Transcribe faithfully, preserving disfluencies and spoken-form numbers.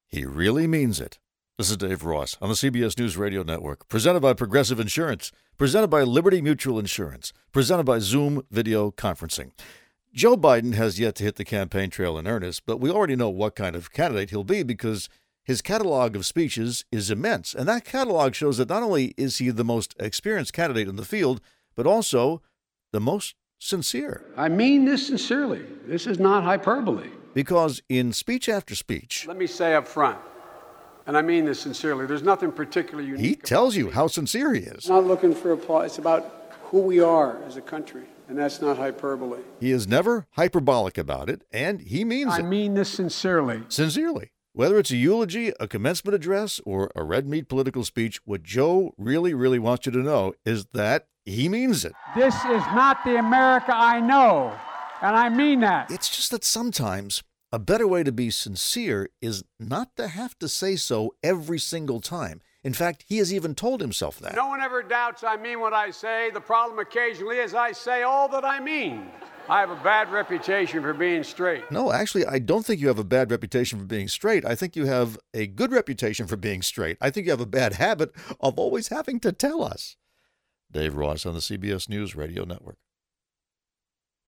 He really means it. This is Dave Ross on the C B S News Radio Network, presented by Progressive Insurance, presented by Liberty Mutual Insurance, presented by Zoom Video Conferencing. Joe Biden has yet to hit the campaign trail in earnest, but we already know what kind of candidate he'll be because his catalog of speeches is immense. And that catalog shows that not only is he the most experienced candidate in the field, but also the most sincere. I mean this sincerely. This is not hyperbole. Because in speech after speech, let me say up front, and I mean this sincerely, there's nothing particularly unique. He tells you how sincere he is. Not looking for applause. It's about who we are as a country, and that's not hyperbole. He is never hyperbolic about it, and he means I it. I mean this sincerely. Sincerely. Whether it's a eulogy, a commencement address, or a red meat political speech, what Joe really, really wants you to know is that he means it. This is not the America I know, and I mean that. It's just that sometimes a better way to be sincere is not to have to say so every single time. In fact, he has even told himself that. No one ever doubts I mean what I say. The problem occasionally is I say all that I mean. I have a bad reputation for being straight. No, actually, I don't think you have a bad reputation for being straight. I think you have a good reputation for being straight. I think you have a bad habit of always having to tell us. Dave Ross on the C B S News Radio Network.